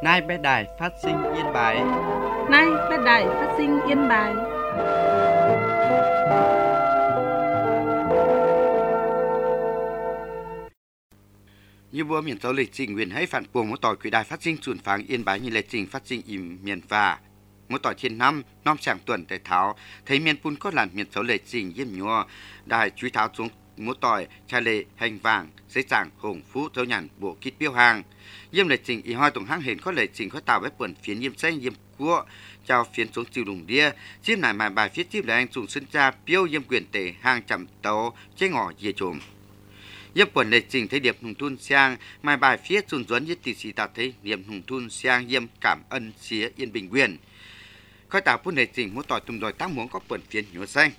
Nay bé đài phát sinh Yên Bái. Nay bé đài phát sinh Yên Bái. Như bữa miền tây lịch trình nguyện hay phản buông một tỏi quỹ đài phát sinh chuẩn phán Yên Bái như lịch trình phát sinh im miền và một tỏi trên năm nom sảng tuần tại tháo thấy miền pun có làn miền tây lịch trình yếm nhua đài truy tháo xuống một tỏi cha lệ hành vàng dây sảng hùng phú thâu nhàn bộ kít biêu hàng yếm lịch trình y hoi tổng hang hiện có lịch trình có tàu với quần phiến yếm xanh yếm cua chào phiến xuống chiều đùng đia chim này mà bài phía chim là anh dùng sân cha biêu yếm quyền tể hàng chậm tàu chế ngỏ dìa trộm yếm quần lịch trình thấy điệp hùng thun sang mai bài phía xuân duấn nhất tỷ sĩ đạt thấy điệp hùng thun sang yếm cảm ân xía yên bình quyền khói tạo phun lịch trình một tỏi tùm đòi tác muốn có quần phiến nhúa xanh.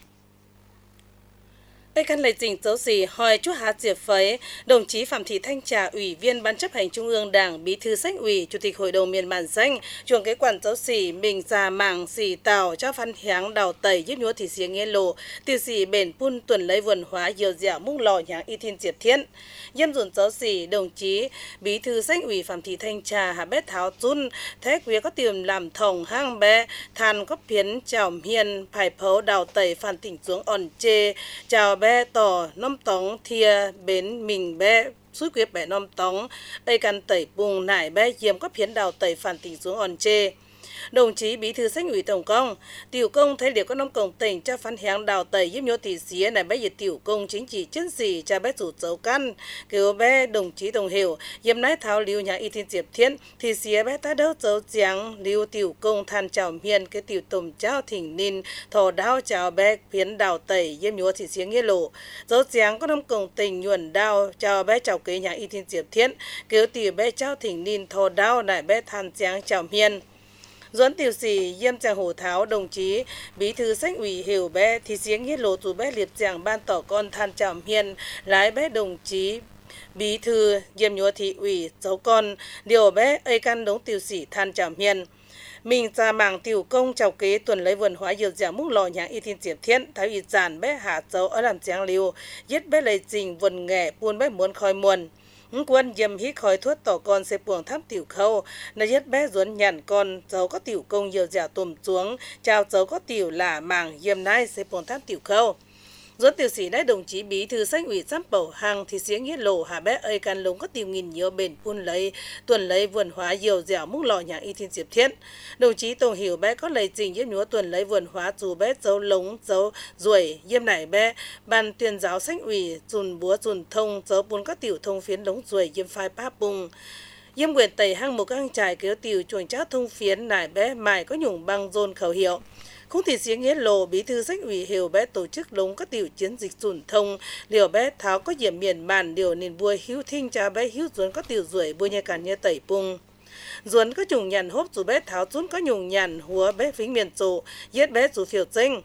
Đây căn lịch trình dấu gì hỏi chú Hà Diệp Phấy, đồng chí Phạm Thị Thanh Trà, Ủy viên Ban chấp hành Trung ương Đảng, Bí thư Sách ủy, Chủ tịch Hội đồng miền bản danh, chuồng kế quản dấu xỉ mình già mảng xỉ tàu cho phan hiáng đào tẩy giúp nhúa thị xía nghe lộ, tiêu xỉ bền phun tuần lấy vườn hóa dìu dẻo múc lò nháng y thiên diệp thiên. Dâm dùn dấu xỉ đồng chí Bí thư Sách ủy Phạm Thị Thanh Trà hà bét tháo chun, thế quý có tiềm làm thòng hang bé, than có phiến chào hiền, phải phấu đào tẩy phản tỉnh xuống ổn chê, chào bé tỏ nôm tóng thia bến mình bé suối quyết bé nôm tóng đây căn tẩy bùng nải bé diêm có phiến đào tẩy phản tỉnh xuống ổn chê. Đồng chí Bí thư Sách ủy Tổng công, tiểu công thấy liệu có nông công tỉnh cho phán hiáng đào tẩy giúp nhô tỷ xía này bé dịch tiểu công chính trị chân gì cho bé chủ dấu căn, kêu bé đồng chí Đồng Hiểu, dìm nái tháo liêu nhà y thiên diệp thiên, thì xía bé ta đỡ dấu giáng liêu tiểu công than chào miền cái tiểu tùm chào thỉnh ninh, thò đao chào bé phiến đào tẩy giúp nhô thị xía nghĩa lộ, dấu giáng có nông công tỉnh nhuận đao chào bé chào kế nhà y thiên diệp thiên, kêu tiểu bé chào thỉnh ninh thò đao lại bé than giáng chào miền. Doãn tiểu sĩ yêm chàng hổ tháo đồng chí Bí thư Sách ủy hiểu bé thì giếng hết lộ tù bé liệt chàng ban tỏ con than chào hiền lái bé đồng chí Bí thư yêm nhúa thị ủy cháu con điều bé ây căn đống tiểu sĩ than chào hiền mình ra mảng tiểu công chào kế tuần lấy vườn hóa dìu dẻo múc lò nháng y thiên diệp thiên thái ủy giản bé hạ cháu ở làm chàng liêu giết bé lấy trình vườn nghề buôn bé muốn khói muôn quân dầm hít khói thuốc tỏ con sẽ buồng thăm tiểu khâu là giết bé duẩn nhàn con cháu có tiểu công nhiều dẻo tùm xuống chào cháu có tiểu là mảng dầm nai sẽ buồng thăm tiểu khâu Doãn tiểu sĩ đã đồng chí Bí thư Sách ủy sắp bầu hàng thì giếng nghĩa lộ hà bé ơi can lống có tìm nghìn nhiều bền phun lấy tuần lấy vườn hóa nhiều dẻo múc lò nhà y thiên diệp thiên đồng chí Tổng hiểu bé có lời trình yếm nhúa tuần lấy vườn hóa dù bé dấu lống dấu ruồi yếm nải bé ban tuyên giáo Sách ủy dùn búa dùn thông dấu bốn các tiểu thông phiến lống ruồi yếm phai pa bùng yếm quyền tẩy hang một hang trải kéo tiểu chuồng chát thông phiến nải bé mài có nhủng băng dôn khẩu hiệu. Không thì giếng nghĩa lộ Bí thư Sách ủy hiểu bé tổ chức lống các tiểu chiến dịch dùn thông liều bé tháo có diệm miền bản điều nên bùa hữu thinh cha bé hữu duẩn có tiểu ruồi bùa nhà cản nhà tẩy bung duẩn có nhùng nhàn hốp dù bé tháo dùn có nhùng nhàn húa bé phính miền trụ giết bé dù phiểu danh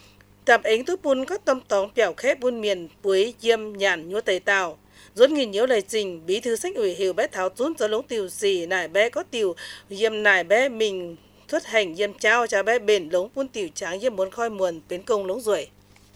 tập ánh túi bùn có tâm tóng bẻo khép buôn miền búi diêm nhàn nhúa tẩy tàu Dũng nghìn nhiễu lời trình Bí thư Sách ủy hiểu bé tháo dùn cho lống tiểu xì nải bé có tiểu diêm nải bé mình xuất hành yêm trao cho bé bền lống phun tiểu tráng yêm muốn khoi muồn bến công lống ruồi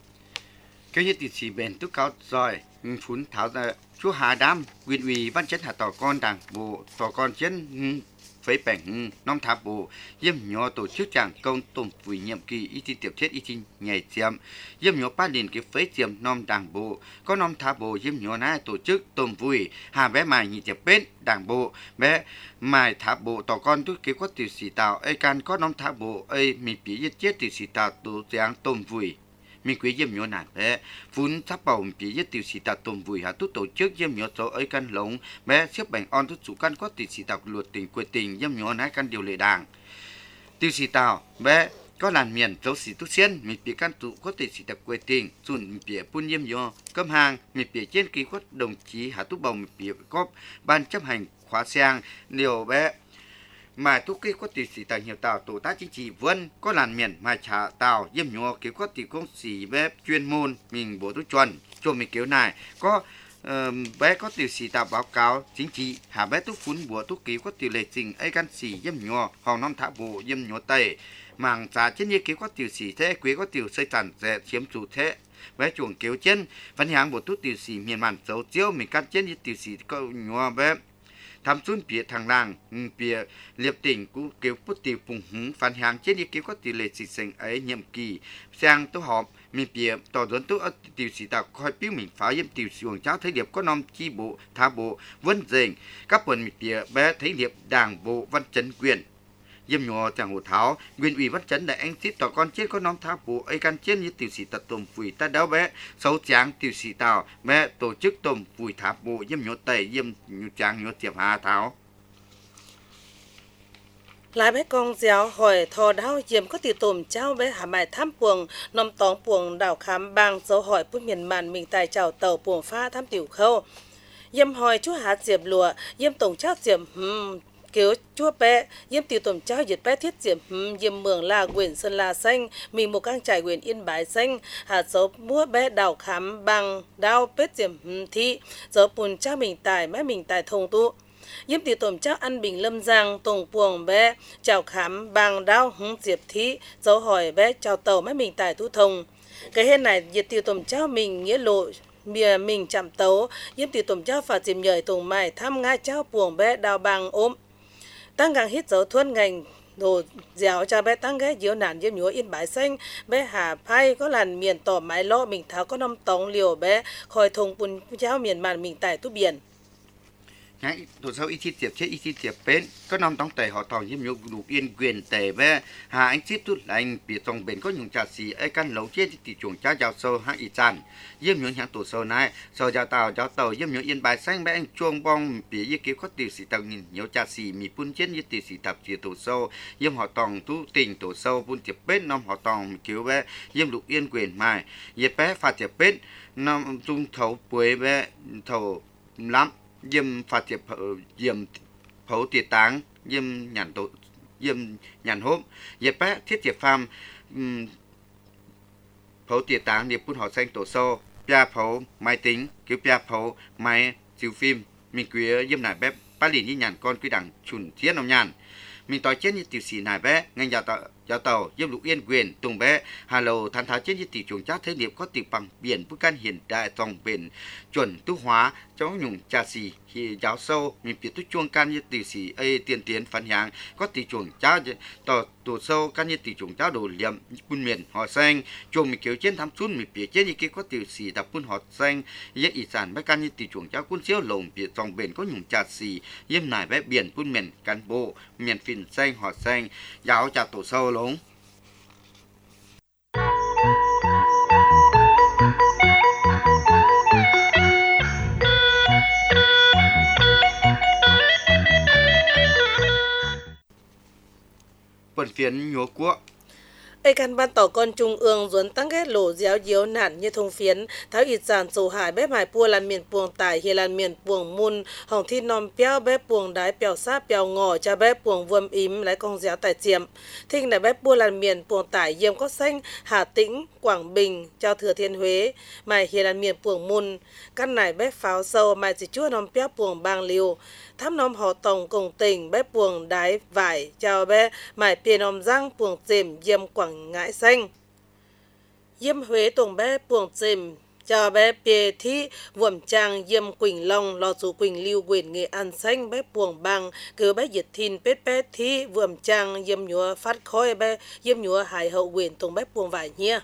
Cái như tỷ sĩ bền túc cao rồi phun tháo ra chú Hà Đam quyền ủy ban chất hạ tỏ con đảng bộ tỏ con chiến phấy bảnh năm tháp bộ yếm nhỏ tổ chức chẳng công tổng ủy nhiệm kỳ y tin tiểu thiết y tin nhảy chiếm yếm nhỏ ba liền cái phấy chiếm năm đảng bộ có năm tháp bộ yếm nhỏ này tổ chức tổng ủy hà bé mài nhị tiệp bên đảng bộ bé mài tháp bộ tỏ con tôi cái có tiểu sĩ tạo ai can có năm tháp bộ ai mình bị giết chết tiểu sĩ tạo tổ giang tổng ủy mình quý yếm nhỏ này bé phun tháp bầu bị giết tiểu sĩ tạo tổng ủy hà tổ chức yếm nhỏ số ai can lống bé xếp bảnh on tốt chủ căn có tiểu sĩ tạo luật tình quyết tình yếm nhỏ này căn điều lệ đảng tiểu sĩ tạo bé có làn miền dấu sĩ tu xiên mình bị căn tụ có tiểu sĩ tạo quyết tình chuẩn bị phun yếm nhỏ cấm hàng mình bị trên ký có đồng chí hà tổ bầu mình bị có ban chấp hành khóa sang điều bé mà tu kia có tiểu sĩ tại nhiều tàu tổ tác chính trị vân có làn miền mà trả tàu yếm nhỏ kiểu có tiểu công sĩ bé chuyên môn mình bổ tu chuẩn cho mình kiểu này có bé có tiểu sĩ tạo báo cáo chính trị hà bé tu phun bùa tu ký có tiểu lệ trình ai căn sĩ yếm nhỏ hòng năm tháp bộ yếm nhỏ tây màng trả trên như kiểu có tiểu sĩ thế quý có tiểu xây tàn sẽ chiếm chủ thế bé chuồng kéo chân văn hàng bộ tu tiểu sĩ miền bản dấu chiếu mình căn trên như tiểu sĩ có nhỏ bé tham xuân phía thằng làng phía liệp tỉnh cũng kêu bút tiêu phùng hứng phản hàng trên ý kiến có tỷ lệ sinh sinh ấy nhiệm kỳ sang tôi họp mình phía tỏ dẫn tôi ở tiểu sĩ tạo coi biết mình phá yếm tiểu sĩ hoàng cháu thấy điệp có nom chi bộ thả bộ vấn dền các phần mình phía bé thấy điệp đảng bộ văn chấn quyền yếm nhỏ chẳng hồ tháo nguyên ủy văn chấn đại anh xít tỏ con chết có nom thả bộ ấy can chết như tiểu sĩ tật tôm phủi ta đáo bé xấu tráng tiểu sĩ tạo bé tổ chức tôm phủi thả bộ yếm nhỏ tẩy yếm nhỏ tráng nhỏ tiệp hà tháo lại bé con giáo hỏi thò đau diệm có tỷ tồm trao bé hà mài tham puồng nằm tóng puồng đảo khám bang dấu hỏi bút miền màn mình tài chào tàu puồng pha tham tiểu khâu diệm hỏi chúa hạt diệm lụa diệm tổng trao diệm kiểu chúa bé diệm tiểu tồm trao diệt bé thiết diệm diệm mường là quyền sơn la xanh mình một cang trải quyền yên bái xanh hạt dấu múa bé đảo khám bang đao bết diệm thị dấu puồng trao mình tài mấy mình tài thông tụ yếm tiểu tôm chắc ăn bình lâm giang tổng puồng bé chào khám bang đao hứng diệp thí dấu hỏi bé chào tàu mấy mình tài thu thông cái hết này diệt tiểu tôm chắc mình nghĩa lộ bìa mình chạm tấu yếm tiểu tôm chắc phạt diệm nhời tùng mài thăm ngay cháu puồng bé đào bang ốm tăng càng hít dấu thuần ngành đồ dẻo cho bé tăng ghé diếu nản diêm nhúa yên bãi xanh bé hà phay có làn miền tỏ mái lo mình tháo có năm tống liều bé khỏi thùng bùn cháu miền màn mình tài tu biển nhái tổ sau ít tiệp chế ít tiệp bên có năm tông tề họ tòng yếm nhục đủ yên quyền tề bé hà anh xít tút anh bị tòng bên có nhung trà xì ấy căn lẩu chế thì chuồng cha giàu sâu hạ ít tràn yếm nhung hàng tổ sâu này sau giàu tàu yếm nhung yên bài xanh bé anh chuông bong bị yếm kiểu có tiểu sĩ tàu nhìn nhiều trà xì mì phun chết như tiểu sĩ tập chia tổ sâu yếm họ tòng tu tình tổ sâu phun tiệp bên năm họ tòng kiểu bé yếm đủ yên quyền mài yếm bé phạt tiệp bên năm trung thấu quế bé thấu lắm yếm phạt tiệp yếm phấu tiệt táng yếm nhàn tổ yếm nhàn hốp yếm bé thiết tiệp phàm phấu tiệt táng điệp phun họ xanh tổ sâu pia phấu máy tính kiểu pia phấu máy chiếu phim mình quý yếm nải bé ba lì như nhàn con quy đẳng chuẩn thiết nông nhàn mình tỏi chết như tiểu sĩ nải bé ngành giáo tàu yếm lục yên quyền tùng bé hà lầu than tháo chết như tỷ chuồng chát thế điệp có tỷ bằng biển bức can hiện đại dòng biển chuẩn tu hóa cháu nhung trà xì khi giáo sâu mình biết tu chuông can như tiểu sĩ ấy tiên tiến phản hàng có tỷ chuồng chát tàu tổ sâu can như tỷ chuồng chát đồ liệm buôn miền họ xanh chuồng mình kiểu trên thăm xuân mình biết chết như kia có tiểu sĩ đập buôn họ xanh yết ý sản bé can như tỷ chuồng chát quân xíu lồng biết dòng biển có nhung trà xì yếm nải bé biển buôn miền cán bộ miền phìn xanh họ xanh giáo chặt tổ sâu lống phần phiến nhúa quốc ấy căn ban tỏ con trung ương duẩn tăng ghét lộ déo diếu nản như thông phiến tháo ít giàn sầu hải bé mài pua làn miền puồng tải hi làn miền puồng mun hồng thi nòm péo bé puồng đái péo sa péo ngò cha bé puồng vuông ím lấy con déo tài chiêm thinh này bé pua làn miền puồng tải yếm có xanh Hà Tĩnh Quảng Bình Trao Thừa Thiên Huế mài hi làn miền puồng mun căn này bé pháo sâu mài chỉ chúa nòm péo puồng bang liêu thám nòm họ tổng cùng tỉnh bé puồng đái vải chào bé mài pia nòm răng puồng chìm yếm Quảng Ngãi xanh yếm Huế tổng bé puồng chìm chào bé pia thi vuông trang yếm Quỳnh Long lò chú Quỳnh Lưu quyền Nghệ An xanh bé puồng bang cứ bé diệt thìn pết bé thi vuông trang yếm nhúa phát khói bé yếm nhúa hải hậu quyền tổng bé puồng vải nhia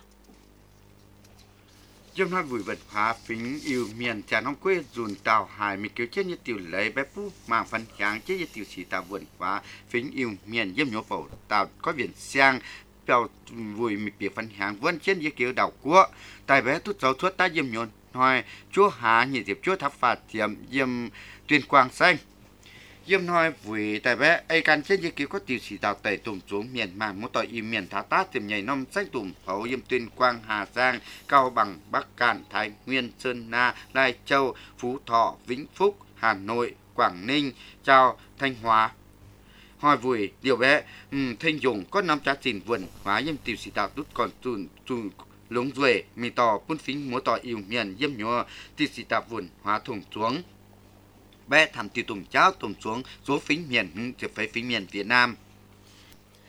Dâm nói vui vật hóa phính yêu miền tràn hông quê dùn tàu hài mình kêu chết như tiểu lấy bé phú mang phân kháng chết như tiểu sĩ tàu vườn hóa phính yêu miền dâm nhớ phổ tàu có biển sang bèo vui mình bị phân kháng vươn chết như kiểu đảo cua tại bé tút dấu thuốc ta dâm nhôn hỏi chúa há như tiệp chúa tháp phạt tiệm dâm tuyên quang xanh dâm nói vui tại bé ai can chết như kiểu có tiểu sĩ tàu tẩy tùm xuống miền màn một tội im miền thá tá tiệm nhảy nông xanh tùm phấu dâm tuyên quang Hà Giang Cao Bằng Bắc Cạn Thái Nguyên Sơn Na Lai Châu Phú Thọ Vĩnh Phúc Hà Nội Quảng Ninh Chào Thanh Hóa hỏi vui điều bé thanh dùng có năm giá trị vườn hóa dâm tiểu sĩ tàu tút còn tùn lúng ruồi mì tỏ phun phính múa tỏ yêu miền dâm nhua tiểu sĩ tàu vườn hóa thùng xuống bé thảm tiêu tùm cháo tùm xuống số phính miền thì phải phính miền Việt Nam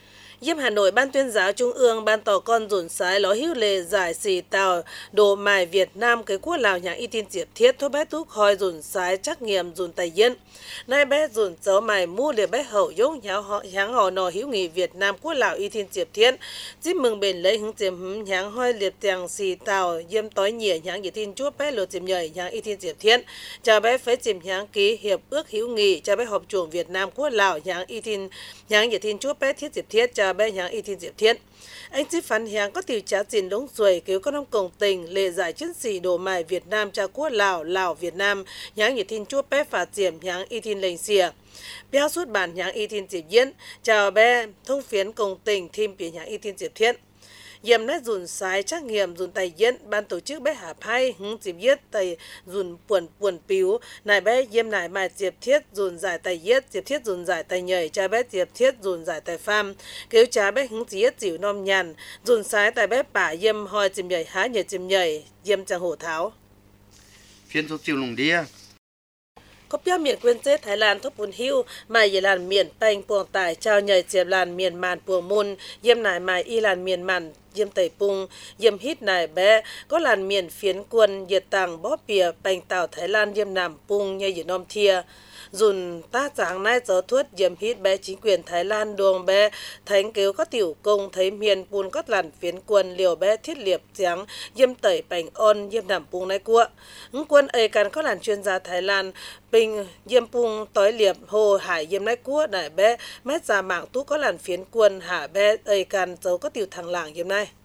Diêm Hà Nội, Ban Tuyên giáo Trung ương, Ban tỏ con dồn sái ló hữu lề giải xì tàu đồ mài Việt Nam cái quốc Lào nhàng y tin diệp thiết thôi bé túc hoi dồn sái trắc nghiệm dồn tài yên. Nay bé dồn cháu mài mua lề bé hậu dũng nháng họ nò hữu nghị Việt Nam quốc Lào y tin diệp thiết. Dịp mừng bền lấy hứng tiềm nháng hoi liệt tiền xì tàu diêm tối nhỉ nháng y tin chúa bé lột tiềm nhảy nháng y tin diệp thiết. Cha bé phải tiềm nháng ký hiệp ước hữu nghị cha bé họp chuồng Việt Nam quốc Lào nháng y tin chúa bé thiết diệp thiết cha bé nháng y tin diệp thiết. Anh chỉ phản hiáng có tiểu trả tiền đúng rồi cứu con ông cộng tình lệ giải chiến sĩ đồ mài Việt Nam cha quốc Lào Việt Nam nháng nhiệt tin chúa bé phạt diệm nháng y tin lệnh xìa. Béo suốt bản nháng y tin diệp diễn chào bé thông phiến cộng tình thêm biển nháng y tin diệp thiết. Dìm nét dùn sái trắc nghiệm dùn tài diễn ban tổ chức bé hạp hay hứng dịp yết tài dùn buồn piếu nài bé dìm nài mài diệp thiết dùn giải tài yết diệp thiết dùn giải tài nhảy cha bé diệp thiết dùn giải tài pham kêu cha bé hứng yết dịu nom nhàn dùn sái tài bé bả dìm hoi dìm nhảy há nhảy dìm nhảy dìm chẳng hổ tháo phiên số chiều lùng đĩa có biểu miền quên chết Thái Lan thúc bùn hưu mài về làn miền Tây buồng tải trao nhảy diệp làn miền màn buồng môn dìm nài mài y làn miền màn diêm tẩy pung diêm hít nài bé có làn miền phiến quân diệt tàng bó bìa bành tàu Thái Lan diêm nằm pung như ở nom thia dùn ta giảng nai gió thuất diêm hít bé chính quyền Thái Lan đường bé thánh cứu có tiểu công thấy miền pun có làn phiến quân liều bé thiết liệp trắng diêm tẩy bành on diêm nằm pung nai cua quân ấy cần có làn chuyên gia Thái Lan bình diêm pung tối liệp hồ hải diêm nai cua nài bé mét già mạng tú có làn phiến quân hạ bé ấy cần dấu có tiểu thằng làng diêm nai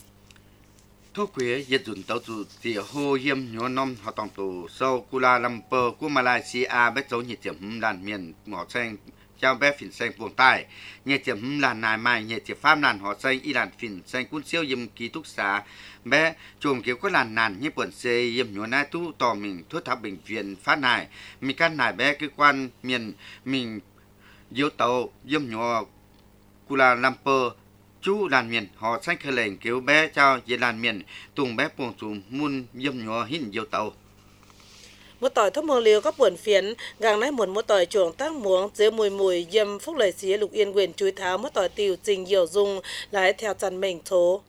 thuốc quế dịch dụng tàu chủ thì hồ yếm nhỏ nom họ tổng tổ sau Kuala Lumpur của Malaysia bé dấu nhiệt điểm làn miền ngõ xanh trao bé phìn xanh buồng tai nhiệt điểm làn nài mai nhiệt điểm pháp làn họ xanh y làn phìn xanh cuốn siêu yếm ký túc xá bé chùm kiểu có làn nàn như buồn xe yếm nhỏ nai tu tò mình thuốc tháp bệnh viện phát nài mình căn nài bé cơ quan miền mình yếu tàu yếm nhỏ Kuala Lumpur chú làn miền họ sách khởi lệnh cứu bé trao về làn miền tùng bé buồng tùng muôn yếm nhỏ hình nhiều tàu một tỏi thóc mương liều có buồn phiến gang nái một tỏi chuồng tác muống dưới mùi yếm phúc lời xía lục yên quyền chuối tháo một tỏi tiều trình nhiều dung lái theo chăn mình thố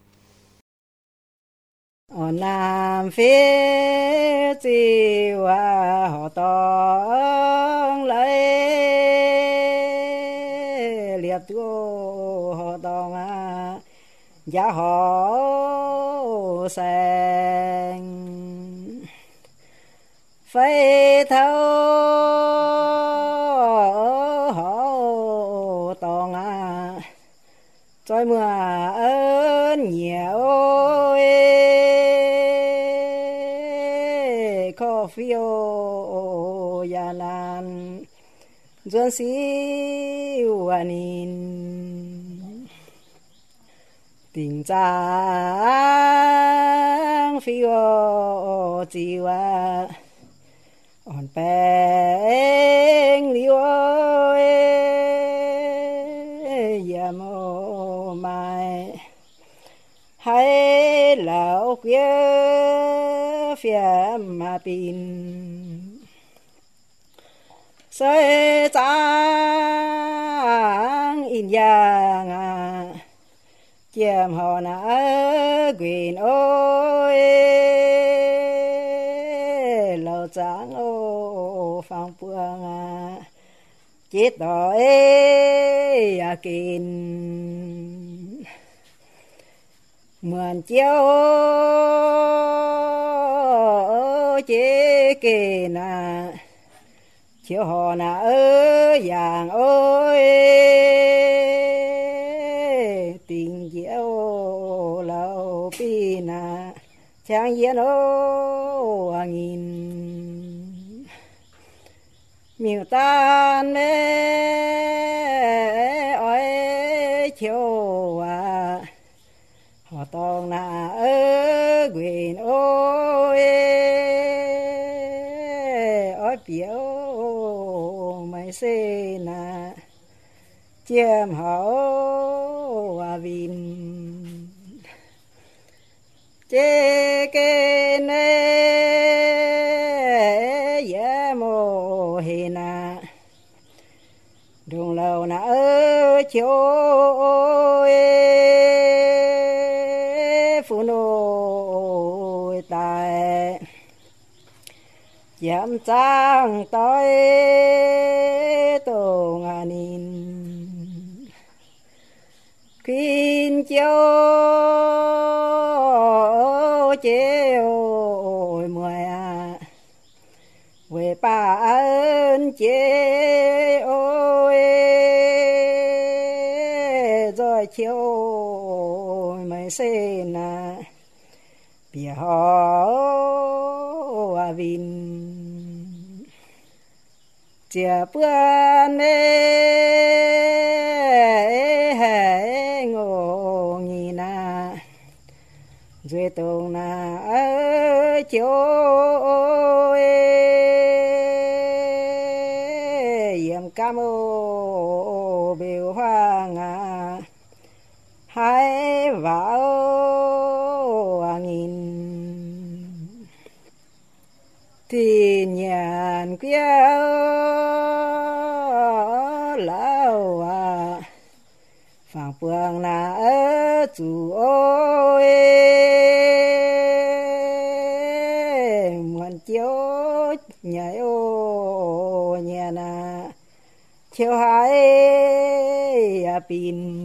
ở Nam phía chiều họ tông lấy liệp tu họ tông giá họ sang phải thâu họ tông trôi mưa ơn nhiều có phiêu ya nan duyên siêu anin tình trạng phiêu chiều on beng liu ya mo mai hay lão kia phía mà pin soi trắng in yang chiêm họ na quyền ôi lão trắng ô phong phương chết đói kín mượn chiếu chế kê na chiếu họ na ơi vàng ơi tình diệu lâu pi na trang yên ô nghìn miêu tan mê ơi chiếu họ tông na ơi quyền ôi ôi biểu mày xê na chiêm hậu vin chế kê nê yê mô hê na đường lâu na ơi chiếu ôi tại giảm trang tới tổ ngà nín kinh chiếu chiếu mùi về ba ơn chế ôi rồi chiếu mày xin bia hoa vin chia bữa nê ngô nhì na duy tông na ở chiếu yếm cam ô biểu hoa ngà hai vào nghìn thì nhàn kia lão phẳng phương na ở chủ ôi muốn chiếu nhảy ô nhà na chiếu hai pin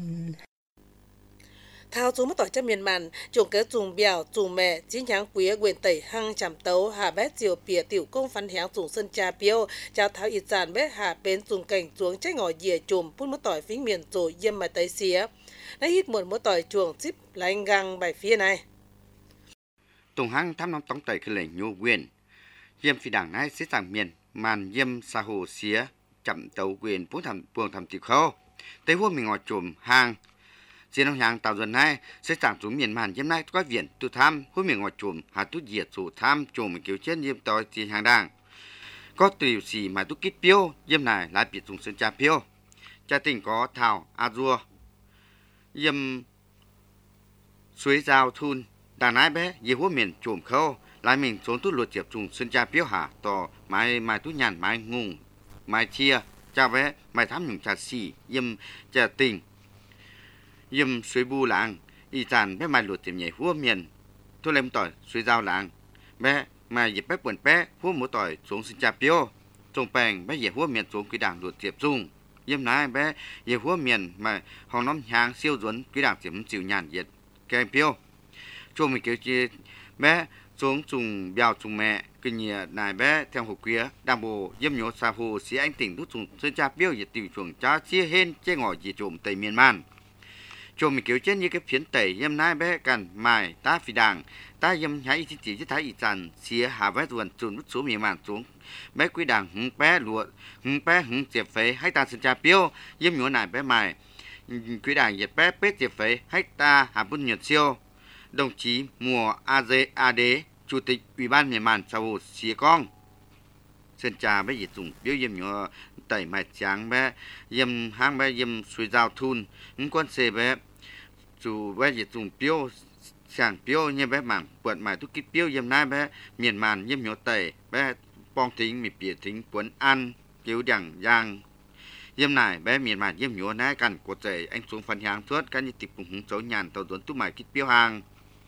thao chúng mất tỏi cho miền màn chuồng kế chuồng bèo chuồng mẹ chín nháng quý quyền tẩy hăng chạm tấu hà bét chiều pìa tiểu công phán héo chuồng sân trà piêu chào tháo ít giàn bét hà bên chuồng cảnh chuồng trách ngõ dìa chùm phun mất tỏi phím miền rồi yêm mà tây xía đã hít một mất tỏi chuồng zip lanh găng bài phía này tùng hăng thăm năm tống tẩy cái lệnh nhu quyền yêm phi đảng này sẽ sang miền màn yêm sa hồ xía chậm tấu quyền phun thầm buông thầm tiểu khâu tây huống mình ngồi chùm hang trên ông hàng tạo dần này sẽ sản xuống miền màn yếm nay có viện tu tham hối miền ngoài chùm hà tu diệt chủ tham chùm kiểu chết yếm tỏi thì hàng đàng có tiểu gì mà tu kít piêu yếm này lại bị dùng sơn cha piêu cha tình có thảo azure yếm suối giao thun đàn ái bé yếm hối miền chùm khâu lại mình xuống tu luật diệp dùng sơn cha piêu hà tỏ mai tu nhàn mai ngung mai chia cha bé mai thám nhung cha xì yếm cha tình yếm suối bu làng y tàn bé mai lụt tìm nhảy húa miền thu lem tỏi suối giao làng bé mai dịp bé buồn bé húa múa tỏi xuống xin cha piêu trồng bèn bé dịp húa miền xuống quý đảng lụt tiệp dung yếm nái bé dịp húa miền mà hòn nóm hàng siêu duẩn quý đảng tiệp chịu nhàn diệt kèm piêu chung mình kêu chi bé xuống trùng bèo trùng mẹ kinh nhẹ nài bé theo hồ quía đam bồ yếm nhổ sa hồ xí anh tỉnh đút trùng xin cha piêu diệt tiểu chuồng cha chia hên che ngõ gì trộm tây miền man chôm mình kiểu chết như cái phiến tẩy yếm nai bé cần mài ta phi đàng ta yếm nhảy chỉ chỉ thấy ít dần xía hà bé tuần chuồn nút số miền màn xuống bé quý đàng hứng bé hứng diệp phế hay ta xin cha piêu yếm nhổ nài bé mài quý đàng diệt bé bết diệp phế hay ta hà bún nhật siêu đồng chí mùa AD chủ tịch ủy ban miền màn xã hội xía con xin cha bé diệt dùng biểu yếm nhổ tẩy mài trắng bé yếm hang bé yếm suối giao thun những con xe bé chủ bé dịch dùng piêu sàng piêu như bé mảng quận mài thuốc kít piêu yếm nai bé miền màn yếm nhổ tẩy bé bong tính mì bìa tính cuốn ăn cứu đằng giang yếm này bé miền màn yếm nhổ nai cằn của dậy anh xuống phần hàng suốt các như tiệp cùng hứng chấu nhàn tàu tuấn tu mài kít piêu hàng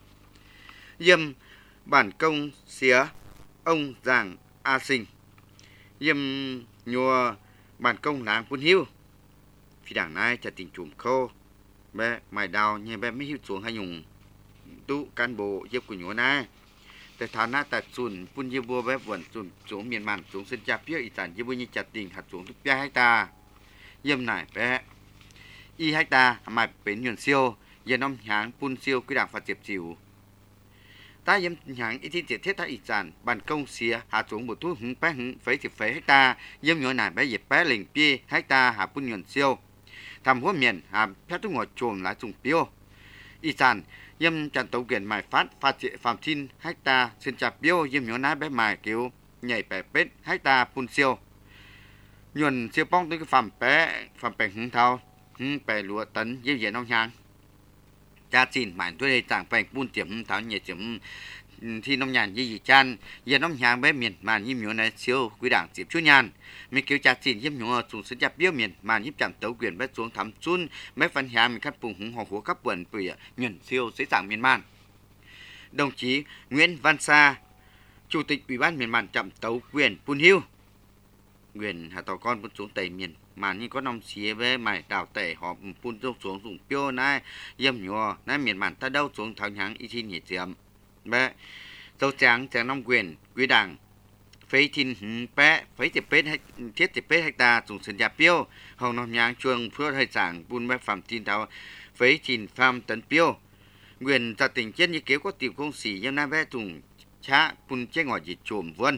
yếm bản công xía ông giàng a sinh yếm nhua bản công làng quân hiu phi đảng này trả tình chùm khô bé mài đào như bé mới hiu xuống hay dùng tu can bộ yếp của nhúa naแต่ฐานะแต่ส่วนปุ่นเยบัวแบบวันส่วนสูงเมียนมันสูงเส้นจับเพี้ยอีสานเยบัวยี่จัดติ่งหัดสูงทุกปีให้ตาเยี่ยมหน่ายแปะอีให้ตาหมายเป็นหยวนเซียวเย็นน้ำหางปุ่นเซียวกุด่างฝาเจ็บจิ๋วตาเยี่ยมหางอีที่เจ็ดเทศอีสานบันกงเสียหาสูงบททุ่งหึงแปะหึงเฟยสิบเฟยให้ตาเยี่ยมหยวนหน่ายแปะเหยียบแปะเหล่งปีให้ตาหาปุ่นหยวนเซียวทำหัวเมียนหาแพทย์ทุกหัวโจมหลายสูงเปียวอีสานยำจันทร์เกียนหมายฟาเจฟาร์มทินให้ตาเส้นจับเบี้ยวยิมหยวนน้าแบบหมายเกี่ยวใหญ่แปะเป็ดให้ตาปุ่นเซียวหยวนเซียวป้องตัวฟาร์มแปะหึงเทาแปะลัวตันเยี่ยน้องยางจ่าจีนหมายตัวใดต่างแปะปุ่นเจียมเทาใหญ่เจียมที่น้องยานยี่จันเยี่ยน้องยางแบบเมียนมันยิมหยวนในเซียวกุยด่างเจียบชุ่นยานมีเกี่ยวจ่าจีนยิมหยวนสูงเส้นจับเบี้ยวเมียนมันยิบจันทร์เกียนแบบสวงทำจุนแม้ฟันยามีขั้นปุ่งหึงหัวขับเปิ่นเปลี่ยหยวนเซียวเสียสั่งเมียนมัน đồng chí Nguyễn Văn Sa, Chủ tịch Ủy ban miền Màn Chậm Tấu quyền Pun Hiu. Quyền hạ tàu con xuống tây miền màn như có nông xía với mày đào tệ họ pun xuống dùng piêu này yếm nhua này miền Màn ta đâu xuống thằng nhang y xin nhiệt diệm bé dâu trắng nông quyền quý đảng phế thìn bé phế tiệp pết hay thiết tiệp pết hecta dùng sân nhà piêu hồng nông nhang chuông phước hay giảng pun bé phạm tin thảo phế thìn phạm tấn piêu quyền gia tình chết như kéo có tiểu công sĩ nhưng na bé dùng chá pun chế ngỏ dịch trộm vân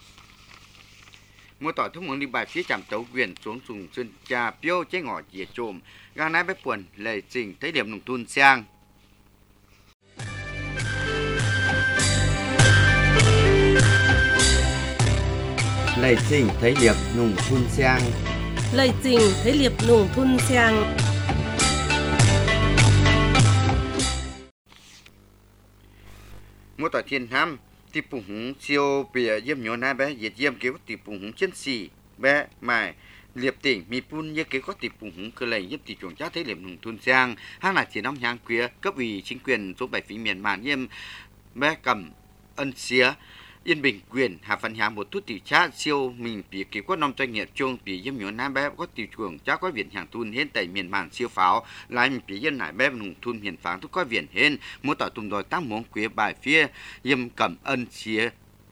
mua tỏi thông hướng đi bài phía chạm tấu quyền xuống dùng sơn trà piêu chế ngỏ dìa trộm gang nái bé quần lệ trình thấy điểm nông thôn sang lệ trình thấy điểm nông thôn sang Lời trình thấy liệp nùng thun sang. mua tỏi thiên ham thì bùng húng siêu bìa yếm nhớ nái bé diệt yếm kéo thì bùng húng chân xì bé mài liệp tỉnh mi pun như kế có tiệp bùng húng cơ lầy yếm tỷ chuồng chát thấy liệp nùng thôn sang hang là chỉ nông nhang quía cấp ủy chính quyền số 7 phí miền Màn yếm bé cầm ân xía yên bình quyền hạ phần hạ một chút tỷ chát siêu mình bị kế có nông doanh nghiệp chuông bị yếm nhớ nái bé có tỷ chuồng chát có viện hàng thôn hiện tại miền Màn siêu pháo lại mình bị yên lại bé nùng thôn miền pháng thúc có viện hiện mua tỏi tùng đòi tăng muốn quía bài phía yếm cầm ân xía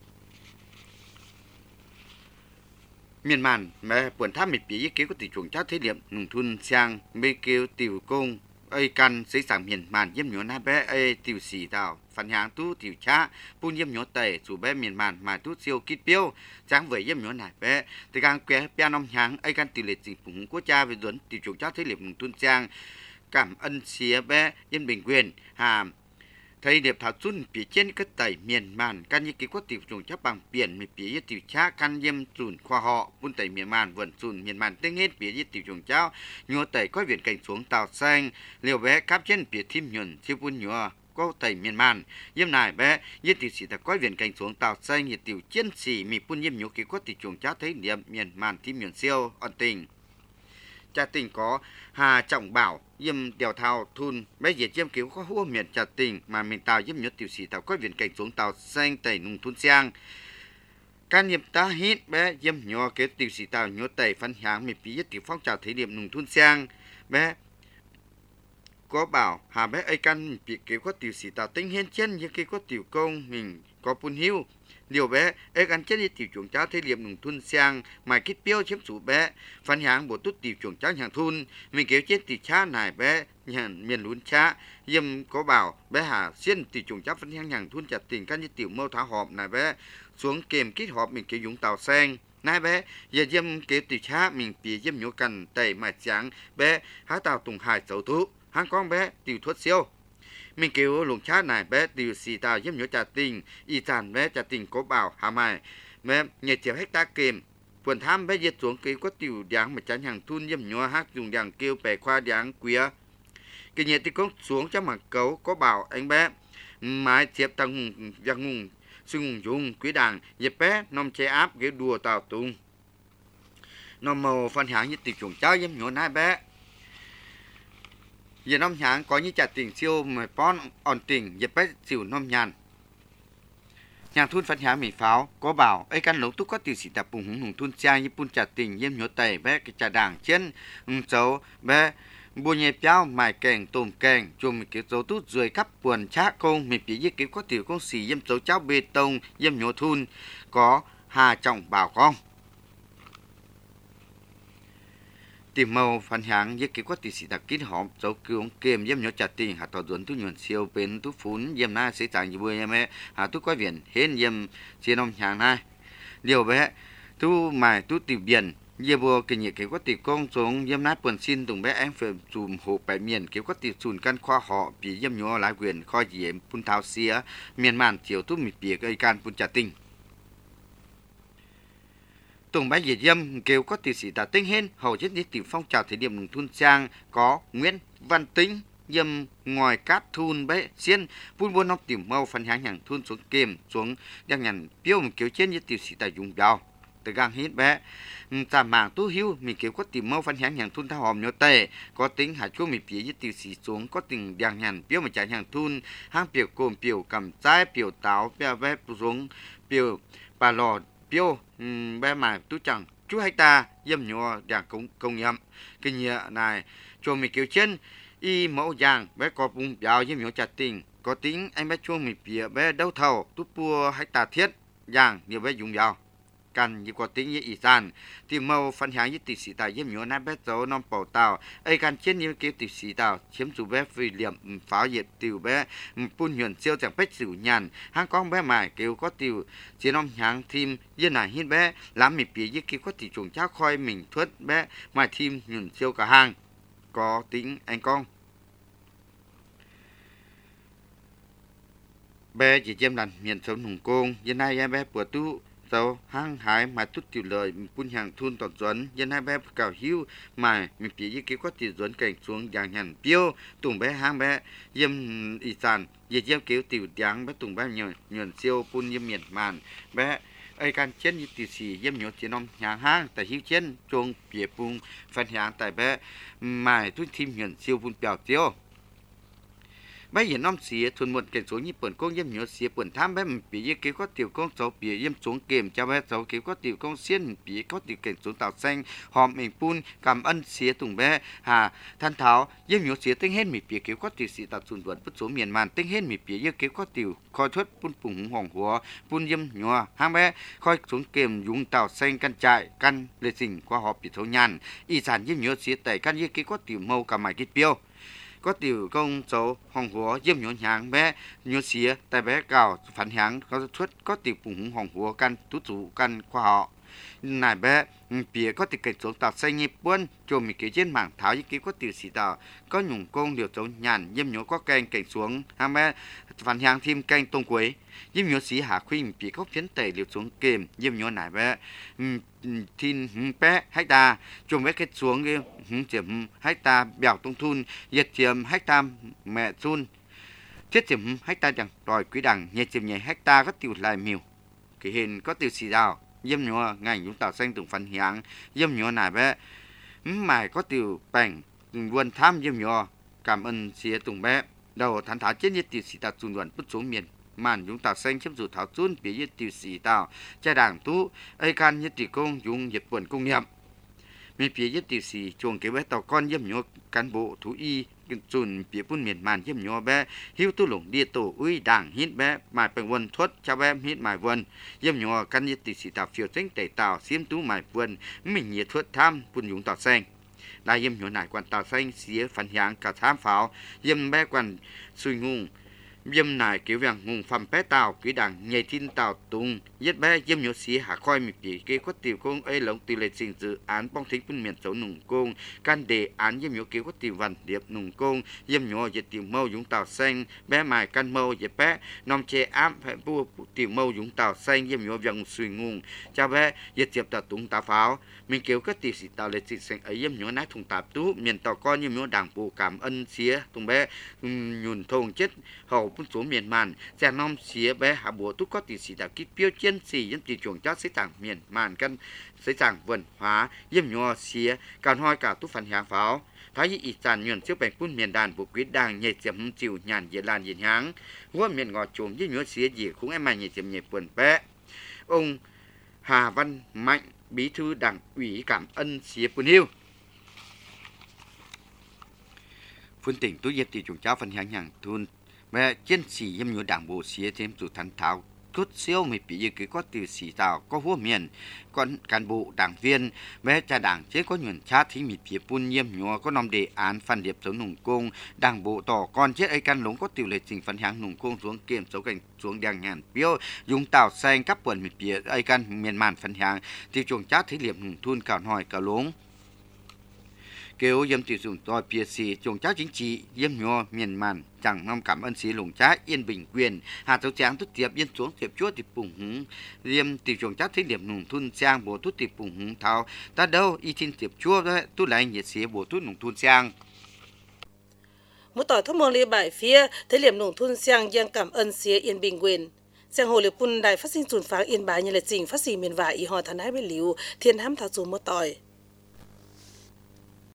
miền Màn mẹ buồn tháp mệt bí kế có tỷ chuồng chát thế điểm nông thôn sang mê kêu tiểu công ai căn xây sản miền Màn yếm nhớ na bé ai tiểu xì tàu phần hàng tu tiểu cha pun yếm nhớ tẩy chủ bé miền Màn mà tu siêu kít piêu tráng với yếm nhớ này bé từ gang qué pian nông hàng ai căn tiểu liệt dịch phụng quốc cha về duẩn tiểu chuồng chát thế điểm nông thôn sang cảm ân xía bé yên bình quyền hà thầy điệp thảo xuân bị trên cái tẩy miền Màn căn như cái có tiểu trùng chấp bằng biển mình bị tiểu cha căn yếm sùn khoa họ buôn tẩy miền Màn vườn sùn miền Màn tiếng hết bị tiểu trùng cháo nhua tẩy có viện cảnh xuống tàu xanh liều bé cáp trên bị thim nhuần siêu buôn nhua có tẩy miền Màn yếm này bé yếm tiểu sĩ ta có viện cảnh xuống tàu xanh nhiệt tiểu chiến sĩ mi buôn yếm nhua cái có tiểu trùng cháo thấy điểm miền Màn thim nhuần siêu ẩn tình Trà Tình có Hà Trọng Bảo yếm đèo thao thun bé diệt yếm cứu có hua miền Trà Tình mà mình tàu yếm nhớ tiểu sĩ tàu có viện cảnh xuống tàu xanh tẩy nung thun sang can niệm ta hít bé yếm nhớ cái tiểu sĩ tàu nhớ tẩy phân hàng mình bí tiểu phong trào thấy điểm nung thun sang bé có bảo hà bé ai căn bị cứu có tiểu sĩ tàu tinh hiên chân như cái có tiểu công mình có Pun Hiu điều bé ấy gắn chết đi tiểu chuồng cháo thế liệm nùng thun sang mà kít piêu chiếm chủ bé phản hàng bộ tút tiểu chuồng cháo hàng thun mình kéo chết tiểu cha này bé nhận miền lún cha yếm có bảo bé hà xuyên tiểu chuồng cháo phản hàng thun chặt tình căn như tiểu mâu tháo họp này bé xuống kèm kít họp mình kéo dùng tàu sen này bé giờ yếm kéo tiểu cha mình bị yếm nhổ cần tẩy mà trắng bé há tàu tùng hải sầu thú hàng con bé tiểu thuốc siêu mình kêu lùng chát này bé tiểu sĩ tàu yếm nhớ Trà Tình y tàn bé Trà Tình có bảo hà mày bé nhẹ chiều hecta kềm buồn tham bé diệt xuống kêu có tiểu đáng mà chán hàng thun yếm nhớ hát dùng đằng kêu bè khoa đáng quía cái nhẹ thì có xuống cho mà cấu có bảo anh bé mái chiếp tăng giang ngùng sưng dùng quý đảng dẹp bé nôm che áp ghế đùa tàu tung nôm màu phân hạng như tiểu chuồng cháu yếm nhớ nai bé giờ nông nhàn có như Trà Tình siêu mà pon ổn tình dẹp bé xỉu nông nhàn nhà thun phân há mỹ pháo có bảo ấy căn lấu túc có tiểu sĩ tập bùng hùng thun trang như Pun Trà Tình yếm nhớ tẩy bé cái trà đảng trên dấu bé bùa nhẹ piao mài kèng tôm kèng chùm mình kiểu dấu tút ruồi khắp buồn chá công mình bị giết kiểu có tiểu công sĩ yếm dấu cháo bê tông yếm nhớ thun có Hà Trọng Bảo con tìm màu phản hàng với kiểu có tỷ sĩ đặc kít họp dấu cứu kềm yếm nhớ Trà Tình hạ tỏ duẩn tu nhuận siêu bên tu phún yếm na sẽ chẳng như bơi em ấy hạ tu có viện hên yếm chia nông hàng này điều bé tu mài tu tiểu biển yếm bùa kinh nghiệm kiểu có tỷ công xuống yếm na quần xin tùng bé anh phải chùm hộ bảy miền kiểu có tỷ sùn căn khoa họ bị yếm nhớ lái quyền kho diệm Pun thao xía miền Màn chiều tu mịt bìa cây can Pun Trà Tình tùng bái diệt yếm kêu có tiểu sĩ Tà Tinh hên hầu chết đi tiểu phong trào thời điểm nông thôn sang có Nguyễn Văn Tính yếm ngoài cát thun bé xiên buôn buôn nóc tiểu mâu phần hàng thun xuống kềm xuống đang nhằn piêu kêu trên như tiểu sĩ Tà dùng đào từ gang hít bé ta mảng tu hiu mình kiểu có tìm mâu phân hàng hàng thun thao hòm nhớ tệ có tính hạt chúa mình phía với tiêu xì xuống có tình đàng nhàn biểu mà chạy hàng thun hang biểu cồn biểu cầm trái biểu táo bé bé xuống biểu bà lò biểu bé mà tu chẳng chú hay ta dâm nhỏ đàng công nhậm cái nhựa này cho mình kiểu chân y mẫu giang bé có bung béo dâm nhỏ chặt tình có tính anh bé chuông mình phía bé đấu thầu tu pua hay ta thiết giang nhiều bé dùng béoกันยี่กว่าติ้งยี่อีสานที่เมาฟันหางยี่ติดสีตาเยี่ยมอยู่นะเบสโซน้องเป่าเต่าไอ้การเช่นนี้เกี่ยวติดสีเต่าเชื่อมสู่เบสฟิเหลี่ยมฝาเหยียดติวเบสปุ่นหย่อนเซียวจากเบสสิวยันห้างกองเบสใหม่เกี่ยวก็ติวเจียน้องหางทีมยี่หน่าหินเบสล้ำมีปียี่เกี่ยวก็ติดจงเจ้าคอยหมิ่งทวดเบสมาทีมหย่อนเซียวกับห้างก็ติ้งไอ้กองเบสจีเจียมดันเมียนสมหนุ่งโกงยี่นายเบสปวดตู้tàu hang hải mà tút tiểu lời phun hàng thun tọt dẫn dân hai bé cào hiu mà mình phía dưới kia có tiểu dẫn cảnh xuống dạng nhàn piêu tùng bé hang bé yếm ý sản về yếm kéo tiểu giáng bé tùng bé nhuận siêu phun yếm miền màn bé ai can chiến như tiểu sĩ yếm nhột chỉ nom hàng hang tại hiu chiến chuông phía phun phân hàng tại bé mà tút thêm nhuận siêu phun bèo tiêu bây giờ năm xía thuần một cảnh số như bẩn công yếm nhớ xía bẩn tham bé bị như kế có tiểu công sáu bị yếm xuống kềm cho bé sáu kế có tiểu công xiên bị có tiểu cảnh số tạo xanh hòm mình phun cảm ơn xía tùng bé hà than tháo yếm nhớ xía tinh hết bị kế có tiểu sĩ tạo xuân vườn bất số miền màn tinh hết bị như kế có tiểu khoi thoát phun phùng hoàng hùa phun yếm nhớ hang bé khoi xuống kềm dùng tạo xanh căn trại căn lệ sinh qua họp bị thấu nhàn y sản yếm nhớ xía tẩy căn như kế có tiểu mâu cả mày kết piêu có tiểu công số hồng húa yếm nhốn hàng bé nhốn xía tại bé cào phản hàng có xuất có tiểu phùng hồng húa căn tú chủ căn khoa họ này bé bìa có tiểu cảnh số tạo xanh nhịp buôn cho mình cái trên mảng tháo những cái có tiểu xì tạo có nhung công điều chống nhàn yếm nhốn có canh cảnh xuống hàng bé phản hàng thêm canh tông quế yếm nhốn xí hạ khuyên bìa có phiến tẩy liều xuống kềm yếm nhốn này bé thiên bé hay ta cho mấy cái xuống kia chiếm hecta bèo tung thun diệt chiếm hecta mẹ thun thiết chiếm hecta chẳng đòi quý đẳng nhẹ chiếm nhẹ hecta có tiểu lại miêu cái hình có tiểu xì đào yếm nhọ ngành chúng tạo xanh từng phần hiáng yếm nhọ này bé mày có tiểu bảnh buồn tham yếm nhọ cảm ơn xía tùng bé đầu thán tháo chết nhiệt tiểu xì tạo xuân luận bút xuống miền màn chúng tạo xanh chấm rủ tháo chun phía nhiệt tiểu xì tạo cha đảng tú ai can nhiệt tiểu công dùng nhiệt buồn công niệmมีเพียยติสีจงเก็บไว้ต่อก้อนเยี่ยมโยกันโบทุอีจุนเปียปุ่นเมียนมานเยี่ยมโยแบหิวตุหลงเดียโตอุ้ยด่างฮิตแบหมายเป็นวันทดชาวแบฮิตหมายวันเยี่ยมโยกันยติสีตาเฟียวเจ้งเตะเต่าเสียมตู้หมายวันไม่เหยียดทดท่ามปุ่นยุงต่อแซงได้เยี่ยมโยหน่ายกวนต่อแซงเสียฝันยางกระท่ามฝาวเยี่ยมแบกวนซุยงงyếm nải kiểu vàng ngùng phẩm bé tàu quý đảng nhảy tin tàu tung yết bé yếm nhớ xí hạ khoi mì bì kê có tiểu công ấy lồng tỷ lệ trình dự án bong thính phân miền xấu nùng công can đề án yếm nhớ kiểu có tiểu văn điệp nùng công yếm nhớ yết tiểu mâu dũng tàu xanh bé mài can mâu yết bé nòng chê ám phải bua tiểu mâu dũng tàu xanh yếm nhớ vàng suy ngùng cha bé yết tiệp tàu tung tàu pháo mình kiểu có tiểu sĩ tàu lệ trình xanh ấy yếm nhớ nát thùng tạp tú miền tàu con yếm nhớ đảng bộ cảm ơn xía tung bé nhùn thùng chết hậuปุ่นสูงเมียนมันแต่น้อมเสียแบหาบัวทุกก็ติดสีดาคิดเปี้ยวเจียนสียันตีจวงจ้าเสียต่างเมียนมันกันเสียต่างวนหาเยี่ยมยัวเสียการห้อยกาทุกฝันหางฝาวพายอีจานเงินเชื่อแบ่งปุ่นเมียนดานบุกวิดดังใหญ่เจียมจิวหยานเยลานเย็นหางหัวเมียนงอโจมยี่ยัวเสียหยีคุ้งไอ้มันใหญ่เจียมใหญ่เปิ่นแปะองค์หาวันmạnh bí thư đảng ủy cảm ơn xíaปุ่นhiu phương tỉnh tôi yết tỷ chúng cháu phần hàng hàng thôn mẹ chiến sĩ yếm nhớ đảng bộ xía thêm chủ thắn tháo cốt siêu mày bị cái có từ sĩ tàu có hua miền còn cán bộ đảng viên mẹ cha đảng chế có nhuận cha thì mịt phía pun yếm nhớ có nòng đề án phân điệp chống nùng công đảng bộ tỏ con chết ấy căn lống có tiểu lệ trình phân hàng nùng công xuống kiểm số cảnh xuống đèn ngàn piêu dùng tàu xanh cắp quần mịt phía ấy căn miền màn phân hàng thì chuồng cha thấy liệp nùng thun cào hỏi cào lống kêu yếm tỷ dùng tỏi phía xì chuồng cháu chính trị yếm nhò miền màn chẳng mong cảm ơn xí lùng trái yên bình quyền hà châu tráng tốt tiệp yên xuống tiệp chúa tiệp bùng hứng yếm tỷ chuồng cháu thấy điểm nùng thun sang bộ tốt tiệp bùng hứng thao ta đâu y tin tiệp chúa đấy tôi lại nhiệt xí bộ tốt nùng thun sang một tỏi thốt mong li bài phía thấy điểm nùng thun sang giang cảm ơn xí yên bình quyền Giang hồ liệp pun đài phát sinh chuẩn phá yên bái như là trình phát sinh miền vải y hò thần ái bên liu thiên hám thảo dù mô tỏi